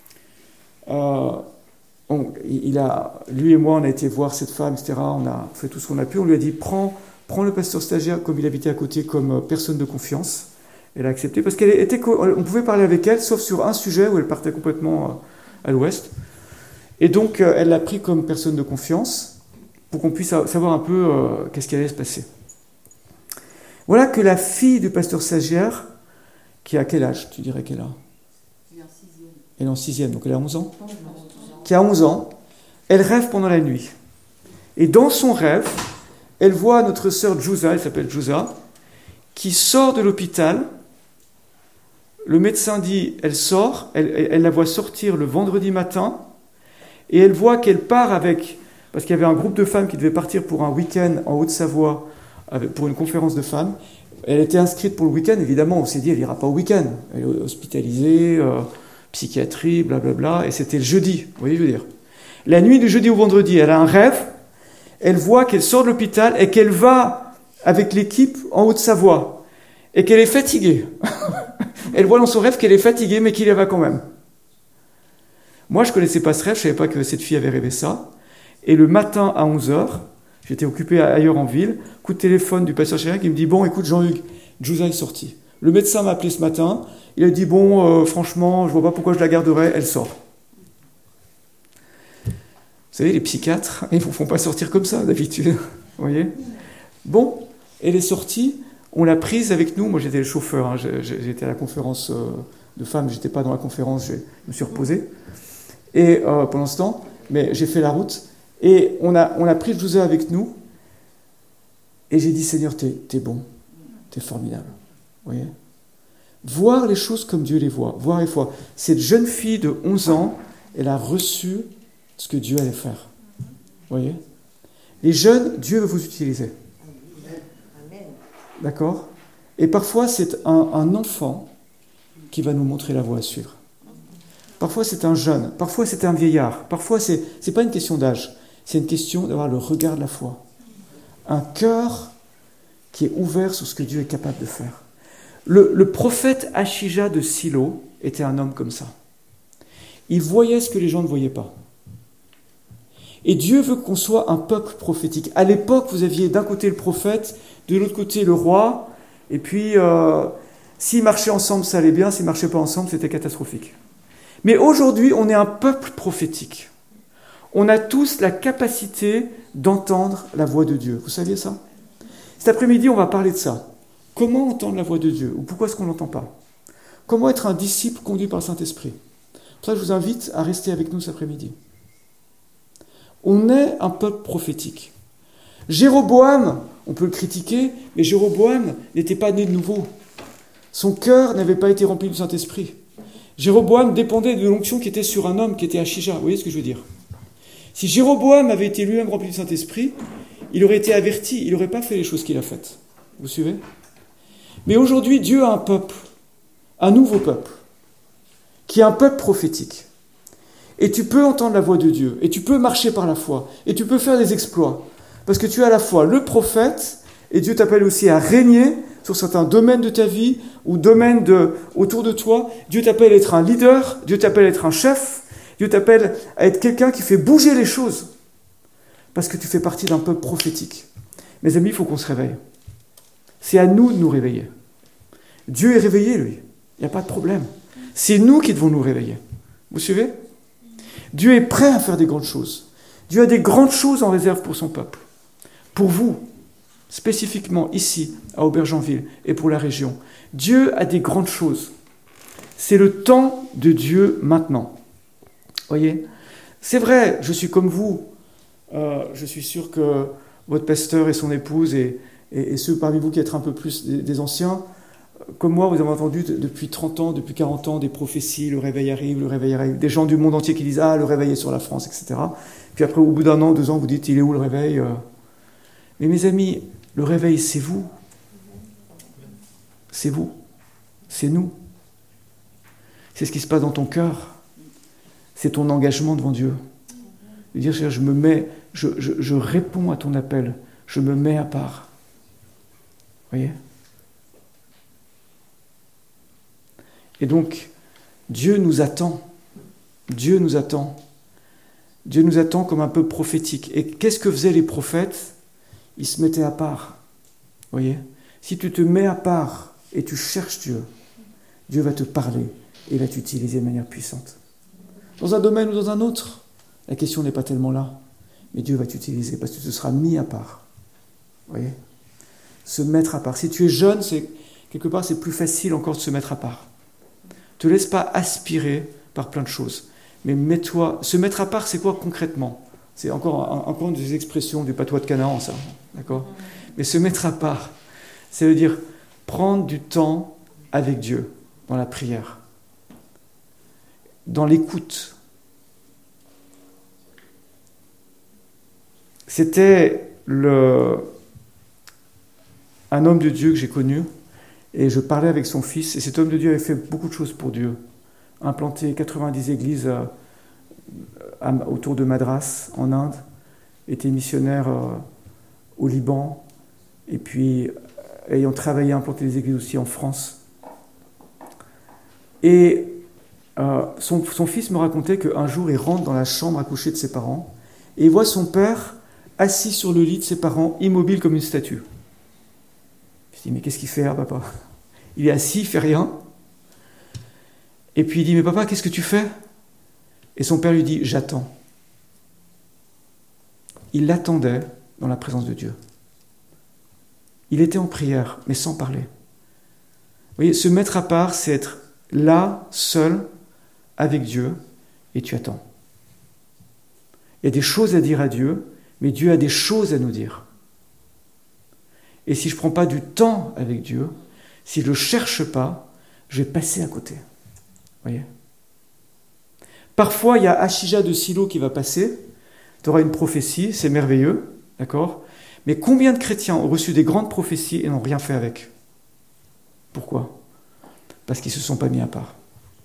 euh, on, il a, lui et moi, on a été voir cette femme, et cetera. On a fait tout ce qu'on a pu. On lui a dit, prends, prends le pasteur stagiaire, comme il habitait à côté, comme personne de confiance. Elle a accepté, parce qu'elle était, on pouvait parler avec elle, sauf sur un sujet où elle partait complètement à l'ouest. Et donc, elle l'a pris comme personne de confiance, pour qu'on puisse savoir un peu euh, qu'est-ce qui allait se passer. Voilà que la fille du pasteur stagiaire, qui a quel âge, tu dirais qu'elle a ? Elle est en sixième. Elle est en sixième, donc elle a onze ans ? Qui a onze ans, elle rêve pendant la nuit. Et dans son rêve, elle voit notre sœur Djouza, elle s'appelle Djouza, qui sort de l'hôpital Le médecin dit, elle sort, elle, elle la voit sortir le vendredi matin, et elle voit qu'elle part avec, parce qu'il y avait un groupe de femmes qui devait partir pour un week-end en Haute-Savoie, pour une conférence de femmes. Elle était inscrite pour le week-end, évidemment, on s'est dit, elle n'ira pas au week-end. Elle est hospitalisée, euh, psychiatrie, blablabla, et c'était le jeudi, vous voyez, je veux dire. La nuit du jeudi au vendredi, elle a un rêve, elle voit qu'elle sort de l'hôpital et qu'elle va avec l'équipe en Haute-Savoie, et qu'elle est fatiguée. Elle voit dans son rêve qu'elle est fatiguée, mais qu'il y va quand même. Moi, je ne connaissais pas ce rêve, je ne savais pas que cette fille avait rêvé ça. Et le matin à onze heures, j'étais occupé ailleurs en ville, coup de téléphone du pasteur Chérien qui me dit « Bon, écoute Jean-Hugues, Jouza est sortie. » Le médecin m'a appelé ce matin, il a dit « Bon, euh, franchement, je ne vois pas pourquoi je la garderais, elle sort. » Vous savez, les psychiatres, ils ne vous font pas sortir comme ça d'habitude. Vous voyez ? Bon, elle est sortie, on l'a prise avec nous. Moi, j'étais le chauffeur, hein, j'étais à la conférence de femmes, je n'étais pas dans la conférence, je me suis reposé. Et euh, pendant ce temps, mais j'ai fait la route, et on a, on a pris Jouza avec nous, et j'ai dit, Seigneur, t'es, t'es bon, t'es formidable. Vous voyez ? Voir les choses comme Dieu les voit, voir les fois. Cette jeune fille de onze ans, elle a reçu ce que Dieu allait faire. Vous voyez ? Les jeunes, Dieu veut vous utiliser. D'accord ? Et parfois, c'est un, un enfant qui va nous montrer la voie à suivre. Parfois, c'est un jeune. Parfois, c'est un vieillard. Parfois, ce n'est pas une question d'âge. C'est une question d'avoir le regard de la foi. Un cœur qui est ouvert sur ce que Dieu est capable de faire. Le, le prophète Achija de Silo était un homme comme ça. Il voyait ce que les gens ne voyaient pas. Et Dieu veut qu'on soit un peuple prophétique. À l'époque, vous aviez d'un côté le prophète, de l'autre côté le roi, et puis euh, s'ils marchaient ensemble, ça allait bien, s'ils ne marchaient pas ensemble, c'était catastrophique. Mais aujourd'hui, on est un peuple prophétique. On a tous la capacité d'entendre la voix de Dieu. Vous saviez ça ? Cet après-midi, on va parler de ça. Comment entendre la voix de Dieu ? Ou pourquoi est-ce qu'on ne l'entend pas ? Comment être un disciple conduit par le Saint-Esprit ? Pour ça, je vous invite à rester avec nous cet après-midi. On est un peuple prophétique. Jéroboam, on peut le critiquer, mais Jéroboam n'était pas né de nouveau. Son cœur n'avait pas été rempli du Saint-Esprit. Jéroboam dépendait de l'onction qui était sur un homme qui était Achija. Vous voyez ce que je veux dire ? Si Jéroboam avait été lui-même rempli du Saint-Esprit, il aurait été averti, il n'aurait pas fait les choses qu'il a faites. Vous suivez ? Mais aujourd'hui, Dieu a un peuple, un nouveau peuple, qui est un peuple prophétique. Et tu peux entendre la voix de Dieu, et tu peux marcher par la foi, et tu peux faire des exploits. Parce que tu as à la fois le prophète, et Dieu t'appelle aussi à régner sur certains domaines de ta vie, ou domaines de, autour de toi. Dieu t'appelle à être un leader, Dieu t'appelle à être un chef, Dieu t'appelle à être quelqu'un qui fait bouger les choses. Parce que tu fais partie d'un peuple prophétique. Mes amis, il faut qu'on se réveille. C'est à nous de nous réveiller. Dieu est réveillé, lui. Il n'y a pas de problème. C'est nous qui devons nous réveiller. Vous suivez ? Dieu est prêt à faire des grandes choses. Dieu a des grandes choses en réserve pour son peuple. Pour vous, spécifiquement ici, à Aubergenville, et pour la région. Dieu a des grandes choses. C'est le temps de Dieu maintenant. Voyez ? C'est vrai, je suis comme vous. Euh, je suis sûr que votre pasteur et son épouse, et, et, et ceux parmi vous qui êtes un peu plus des, des anciens, comme moi, vous avez entendu depuis trente ans, depuis quarante ans, des prophéties, le réveil arrive, le réveil arrive, des gens du monde entier qui disent « Ah, le réveil est sur la France », et cetera. Puis après, au bout d'un an, deux ans, vous dites « Il est où le réveil ?» Mais mes amis, le réveil, c'est vous. C'est vous. C'est nous. C'est ce qui se passe dans ton cœur. C'est ton engagement devant Dieu. De dire « Je me mets, je, je, je réponds à ton appel, je me mets à part. » Vous voyez ? Et donc, Dieu nous attend. Dieu nous attend. Dieu nous attend comme un peuple prophétique. Et qu'est-ce que faisaient les prophètes ? Ils se mettaient à part. Vous voyez ? Si tu te mets à part et tu cherches Dieu, Dieu va te parler et va t'utiliser de manière puissante. Dans un domaine ou dans un autre, la question n'est pas tellement là. Mais Dieu va t'utiliser parce que tu te seras mis à part. Vous voyez ? Se mettre à part. Si tu es jeune, c'est, quelque part, c'est plus facile encore de se mettre à part. Ne te laisse pas aspirer par plein de choses. Mais mets-toi... Se mettre à part, c'est quoi concrètement ? C'est encore, un, encore une des expressions du patois de Canaan, ça. D'accord ? Mais se mettre à part, ça veut dire prendre du temps avec Dieu. dans la prière, dans l'écoute. C'était le, un homme de Dieu que j'ai connu, et je parlais avec son fils, et cet homme de Dieu avait fait beaucoup de choses pour Dieu. Implanté quatre-vingt-dix églises euh, à, autour de Madras, en Inde, était missionnaire euh, au Liban, et puis ayant travaillé à implanter des églises aussi en France. Et euh, son, son fils me racontait qu'un jour, il rentre dans la chambre à coucher de ses parents, et il voit son père assis sur le lit de ses parents, immobile comme une statue. Je dis, mais qu'est-ce qu'il fait là, papa? Il est assis, il fait rien. Et puis il dit, mais papa, qu'est-ce que tu fais? Et son père lui dit, j'attends. Il l'attendait dans la présence de Dieu. Il était en prière, mais sans parler. Vous voyez, se mettre à part, c'est être là, seul, avec Dieu, et tu attends. Il y a des choses à dire à Dieu, mais Dieu a des choses à nous dire. Et si je ne prends pas du temps avec Dieu, si je ne le cherche pas, je vais passer à côté. Vous voyez ? Parfois, il y a Achija de Silo qui va passer, tu auras une prophétie, c'est merveilleux, d'accord ? Mais combien de chrétiens ont reçu des grandes prophéties et n'ont rien fait avec ? Pourquoi ? Parce qu'ils ne se sont pas mis à part.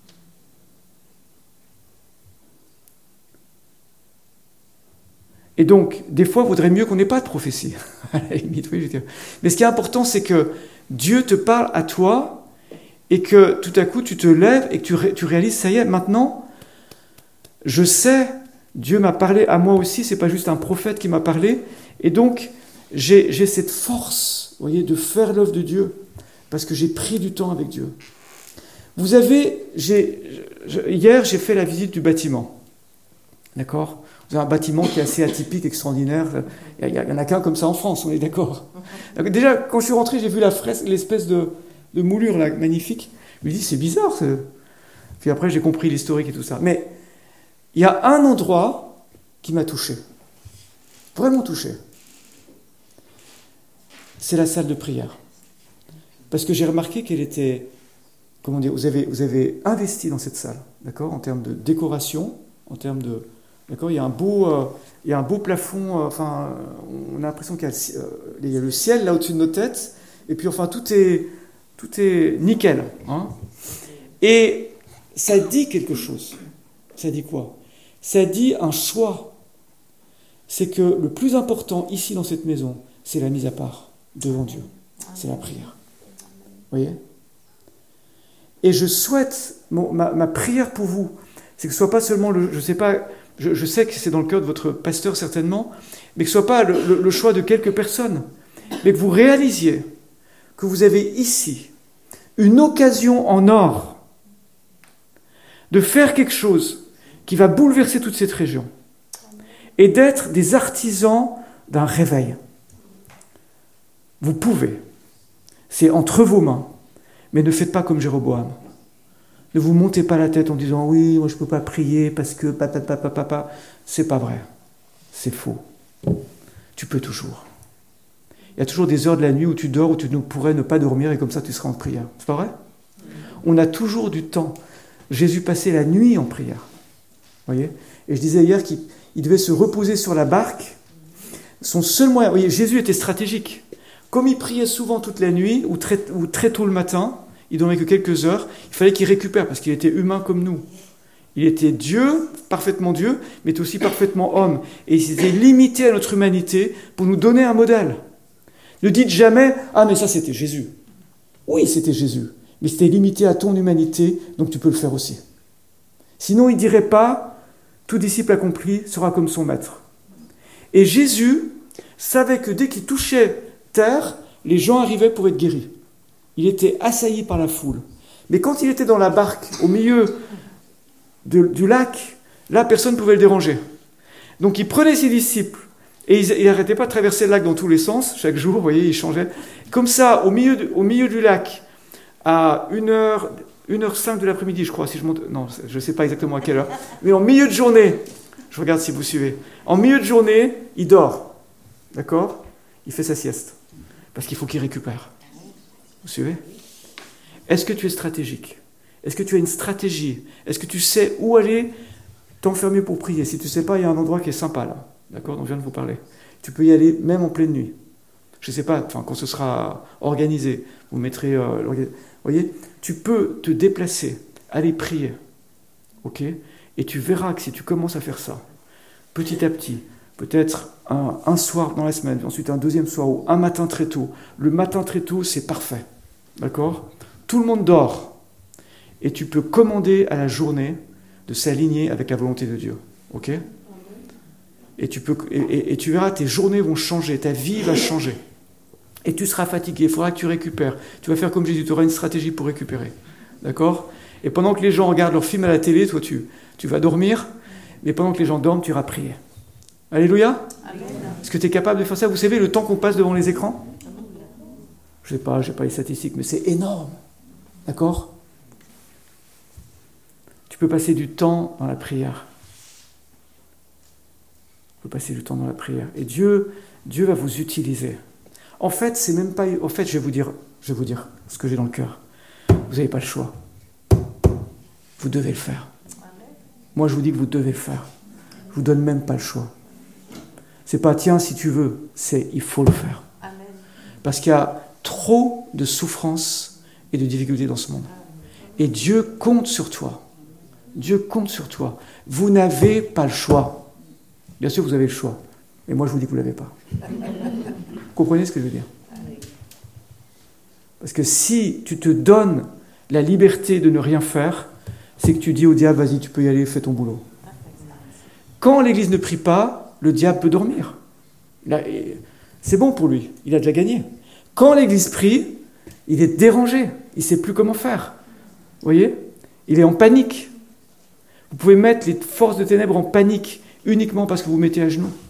Et donc, des fois, il vaudrait mieux qu'on n'ait pas de prophétie. À la limite, oui, je veux dire. Mais ce qui est important, c'est que Dieu te parle à toi et que tout à coup, tu te lèves et que tu, ré- tu réalises, ça y est, maintenant, je sais, Dieu m'a parlé à moi aussi, c'est pas juste un prophète qui m'a parlé. Et donc, j'ai, j'ai cette force, vous voyez, de faire l'œuvre de Dieu parce que j'ai pris du temps avec Dieu. Vous avez, j'ai, je, hier, j'ai fait la visite du bâtiment. D'accord ? Vous avez un bâtiment qui est assez atypique, extraordinaire. Il n'y en a qu'un comme ça en France, on est d'accord. Donc déjà, quand je suis rentré, j'ai vu la fresque, l'espèce de, de moulure là, magnifique. Je me dis, c'est bizarre. C'est... Puis après, j'ai compris l'historique et tout ça. Mais il y a un endroit qui m'a touché. Vraiment touché. C'est la salle de prière. Parce que j'ai remarqué qu'elle était... Comment dire, vous avez, vous avez investi dans cette salle, d'accord, en termes de décoration, en termes de... D'accord, il y a un beau, euh, il y a un beau plafond, euh, enfin, on a l'impression qu'il y a, le, euh, il y a le ciel là au-dessus de nos têtes, et puis enfin, tout est, tout est nickel. Hein. Et ça dit quelque chose. Ça dit quoi ? Ça dit un choix. C'est que le plus important ici dans cette maison, c'est la mise à part devant Dieu. C'est la prière. Vous voyez ? Et je souhaite, mon, ma, ma prière pour vous, c'est que ce ne soit pas seulement le, je sais pas, je, je sais que c'est dans le cœur de votre pasteur certainement, mais que ce ne soit pas le, le, le choix de quelques personnes, mais que vous réalisiez que vous avez ici une occasion en or de faire quelque chose qui va bouleverser toute cette région et d'être des artisans d'un réveil. Vous pouvez, c'est entre vos mains. Mais ne faites pas comme Jéroboam. Ne vous montez pas la tête en disant « Oui, moi je ne peux pas prier parce que... papa, papa, papa. » C'est pas vrai. C'est faux. Tu peux toujours. Il y a toujours des heures de la nuit où tu dors, où tu pourrais ne pas dormir et comme ça tu seras en prière. C'est pas vrai ? On a toujours du temps. Jésus passait la nuit en prière. Vous voyez ? Et je disais hier qu'il il devait se reposer sur la barque. Son seul moyen... Vous voyez, Jésus était stratégique. Comme il priait souvent toute la nuit, ou très, ou très tôt le matin, il dormait que quelques heures, il fallait qu'il récupère, parce qu'il était humain comme nous. Il était Dieu, parfaitement Dieu, mais il était aussi parfaitement homme. Et il s'était limité à notre humanité pour nous donner un modèle. Ne dites jamais « Ah, mais ça, c'était Jésus ». Oui, c'était Jésus, mais c'était limité à ton humanité, donc tu peux le faire aussi. Sinon, il ne dirait pas « Tout disciple accompli sera comme son maître ». Et Jésus savait que dès qu'il touchait terre, les gens arrivaient pour être guéris. Il était assailli par la foule. Mais quand il était dans la barque, au milieu de, du lac, là, personne ne pouvait le déranger. Donc il prenait ses disciples, et il n'arrêtait pas de traverser le lac dans tous les sens, chaque jour, vous voyez, il changeait. Comme ça, au milieu, de, au milieu du lac, à une heure, une heure cinq de l'après-midi, je crois, si je monte... Non, je ne sais pas exactement à quelle heure. Mais en milieu de journée, je regarde si vous suivez, en milieu de journée, il dort. D'accord ? Il fait sa sieste. Parce qu'il faut qu'il récupère. Vous suivez ? Est-ce que tu es stratégique ? Est-ce que tu as une stratégie? Est-ce que tu sais où aller t'enfermer pour prier? Si tu ne sais pas, il y a un endroit qui est sympa là, d'accord, dont je viens de vous parler. Tu peux y aller même en pleine nuit. Je ne sais pas, enfin, quand ce sera organisé, vous mettrez... Euh, vous voyez, tu peux te déplacer, aller prier, ok? Et tu verras que si tu commences à faire ça, petit à petit, peut-être un, un soir dans la semaine, ensuite un deuxième soir ou un matin très tôt. Le matin très tôt, c'est parfait, d'accord? Tout le monde dort. Et tu peux commander à la journée de s'aligner avec la volonté de Dieu, ok? Et tu, peux, et, et, et tu verras, tes journées vont changer, ta vie va changer. Et tu seras fatigué, il faudra que tu récupères. Tu vas faire comme Jésus, tu auras une stratégie pour récupérer. D'accord? Et pendant que les gens regardent leur film à la télé, toi tu, tu vas dormir, mais pendant que les gens dorment, tu iras prier. Alléluia? Amen. Est-ce que tu es capable de faire ça? Vous savez le temps qu'on passe devant les écrans? Je ne sais pas, je n'ai pas les statistiques, mais c'est énorme. D'accord? Tu peux passer du temps dans la prière. Tu peux passer du temps dans la prière. Et Dieu, Dieu va vous utiliser. En fait, c'est même pas. En fait, je vais vous dire, je vais vous dire ce que j'ai dans le cœur. Vous n'avez pas le choix. Vous devez le faire. Moi, je vous dis que vous devez le faire. Je vous donne même pas le choix. C'est pas tiens si tu veux. C'est il faut le faire. Amen. Parce qu'il y a trop de souffrances et de difficultés dans ce monde. Et Dieu compte sur toi. Dieu compte sur toi. Vous n'avez pas le choix. Bien sûr, vous avez le choix. Mais moi, je vous dis que vous ne l'avez pas. Vous comprenez ce que je veux dire? Parce que si tu te donnes la liberté de ne rien faire, c'est que tu dis au diable, vas-y, tu peux y aller, fais ton boulot. Quand l'Église ne prie pas, le diable peut dormir. Là, c'est bon pour lui, il a déjà gagné. Quand l'Église prie, il est dérangé, il ne sait plus comment faire. Vous voyez? Il est en panique. Vous pouvez mettre les forces de ténèbres en panique uniquement parce que vous vous mettez à genoux.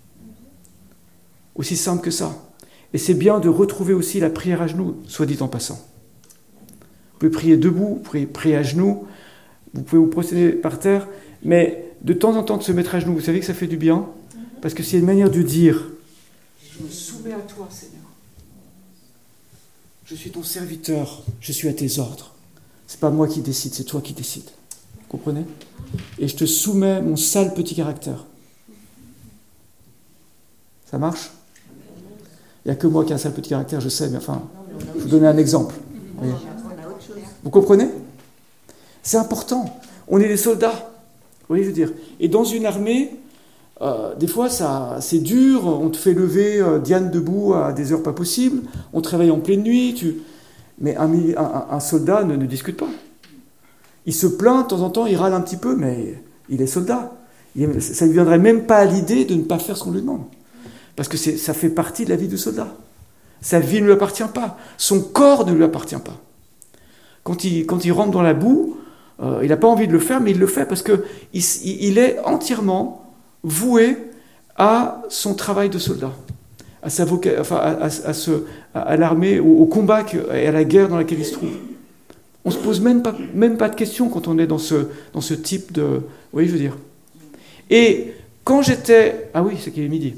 Aussi simple que ça. Et c'est bien de retrouver aussi la prière à genoux, soit dit en passant. Vous pouvez prier debout, vous pouvez prier à genoux, vous pouvez vous procéder par terre, mais de temps en temps de se mettre à genoux, vous savez que ça fait du bien, parce que c'est une manière de dire « Je me soumets à toi, Seigneur. Je suis ton serviteur, je suis à tes ordres. C'est pas moi qui décide, c'est toi qui décides. » Vous comprenez? Et je te soumets mon sale petit caractère. Ça marche? Il n'y a que moi qui ai un sale petit caractère, je sais, mais enfin, je vais vous donner un exemple. Vous, vous comprenez? C'est important. On est des soldats. Vous voyez, je veux dire. Et dans une armée, euh, des fois, ça, c'est dur. On te fait lever euh, Diane debout à des heures pas possibles. On travaille en pleine nuit. Tu... Mais un, un, un soldat ne, ne discute pas. Il se plaint, de temps en temps, il râle un petit peu, mais il est soldat. Il, ça ne lui viendrait même pas à l'idée de ne pas faire ce qu'on lui demande. Parce que c'est, ça fait partie de la vie du soldat. Sa vie ne lui appartient pas. Son corps ne lui appartient pas. Quand il, quand il rentre dans la boue, euh, il n'a pas envie de le faire, mais il le fait parce qu'il il est entièrement voué à son travail de soldat, à, sa voca- enfin, à, à, à, ce, à l'armée, au, au combat et à la guerre dans laquelle il se trouve. On ne se pose même pas, même pas de questions quand on est dans ce, dans ce type de... Vous voyez, je veux dire. Et quand j'étais... Ah oui, c'est qu'il est midi.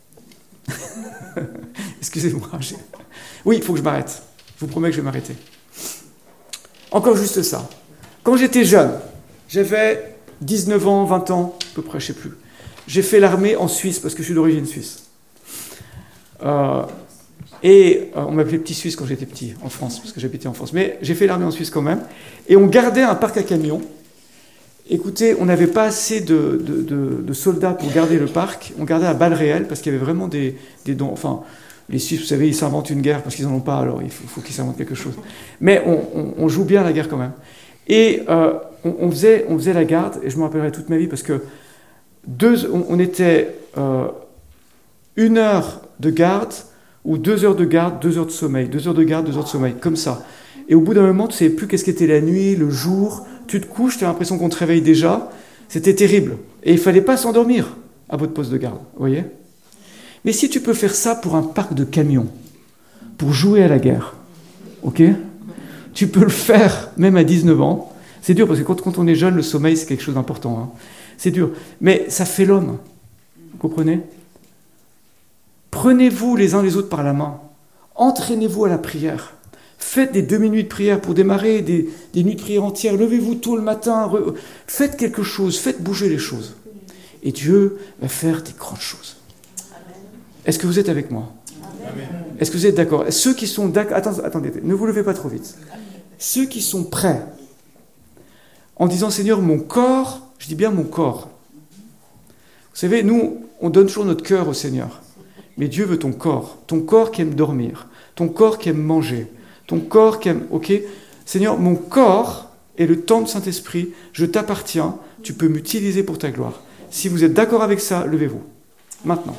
Excusez-moi. J'ai... Oui, il faut que je m'arrête. Je vous promets que je vais m'arrêter. Encore juste ça. Quand j'étais jeune, j'avais dix-neuf ans, vingt ans, à peu près, je ne sais plus. J'ai fait l'armée en Suisse, parce que je suis d'origine suisse. Euh, et euh, on m'appelait Petit Suisse quand j'étais petit, en France, parce que j'habitais en France. Mais j'ai fait l'armée en Suisse quand même. Et on gardait un parc à camions. Écoutez, on n'avait pas assez de, de, de, de soldats pour garder le parc. On gardait à balles réelles, parce qu'il y avait vraiment des, des dons. Enfin, les Suisses, vous savez, ils s'inventent une guerre parce qu'ils n'en ont pas, alors il faut, faut qu'ils s'inventent quelque chose. Mais on, on, on joue bien à la guerre quand même. Et euh, on, on, faisait, on faisait la garde, et je me rappellerai toute ma vie, parce que deux, on, on était euh, une heure de garde, ou deux heures de garde, deux heures de sommeil, deux heures de garde, deux heures de sommeil, comme ça. Et au bout d'un moment, tu ne savais plus qu'est-ce qu'était la nuit, le jour, tu te couches, tu as l'impression qu'on te réveille déjà, c'était terrible. Et il ne fallait pas s'endormir à votre poste de garde, vous voyez ? Mais si tu peux faire ça pour un parc de camions, pour jouer à la guerre, ok ? Tu peux le faire même à dix-neuf ans. C'est dur, parce que quand, quand on est jeune, le sommeil, c'est quelque chose d'important. Hein. C'est dur. Mais ça fait l'homme. Vous comprenez ? Prenez-vous les uns les autres par la main. Entraînez-vous à la prière. Faites des demi-nuits de prière pour démarrer, des, des nuits de prière entières. Levez-vous tôt le matin. Re... Faites quelque chose, faites bouger les choses. Et Dieu va faire des grandes choses. Est-ce que vous êtes avec moi? Amen. Est-ce que vous êtes d'accord? Ceux qui sont d'accord... Attendez, attendez, ne vous levez pas trop vite. Ceux qui sont prêts, en disant, Seigneur, mon corps, je dis bien mon corps. Vous savez, nous, on donne toujours notre cœur au Seigneur. Mais Dieu veut ton corps. Ton corps qui aime dormir. Ton corps qui aime manger. Ton corps qui aime... Ok, Seigneur, mon corps est le temple du Saint-Esprit. Je t'appartiens. Tu peux m'utiliser pour ta gloire. Si vous êtes d'accord avec ça, levez-vous. Maintenant.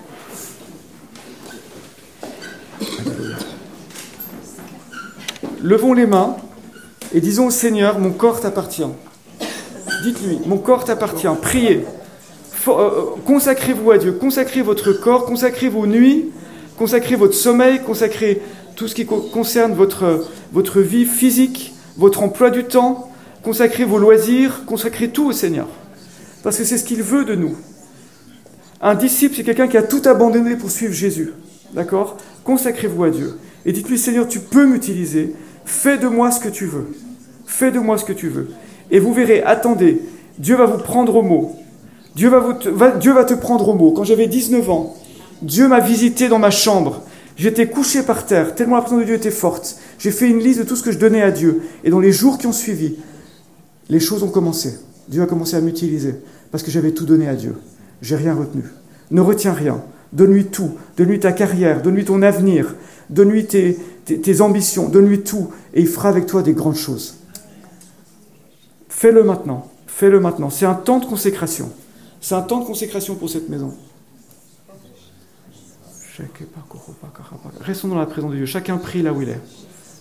Levons les mains et disons au Seigneur, mon corps t'appartient. Dites-lui, mon corps t'appartient. Priez. Consacrez-vous à Dieu. Consacrez votre corps, consacrez vos nuits, consacrez votre sommeil, consacrez tout ce qui concerne votre, votre vie physique, votre emploi du temps, consacrez vos loisirs, consacrez tout au Seigneur. Parce que c'est ce qu'il veut de nous. Un disciple, c'est quelqu'un qui a tout abandonné pour suivre Jésus. D'accord? Consacrez-vous à Dieu. Et dites-lui, Seigneur, tu peux m'utiliser. Fais de moi ce que tu veux. Fais de moi ce que tu veux. Et vous verrez, attendez, Dieu va vous prendre au mot. Dieu va, vous te, va, Dieu va te prendre au mot. Quand j'avais dix-neuf ans, Dieu m'a visité dans ma chambre. J'étais couché par terre, tellement la présence de Dieu était forte. J'ai fait une liste de tout ce que je donnais à Dieu. Et dans les jours qui ont suivi, les choses ont commencé. Dieu a commencé à m'utiliser parce que j'avais tout donné à Dieu. J'ai rien retenu. Ne retiens rien. Donne-lui tout. Donne-lui ta carrière. Donne-lui ton avenir. Donne-lui tes, tes, tes ambitions. Donne-lui tout. Et il fera avec toi des grandes choses. Fais-le maintenant. Fais-le maintenant. C'est un temps de consécration. C'est un temps de consécration pour cette maison. Restons dans la présence de Dieu. Chacun prie là où il est.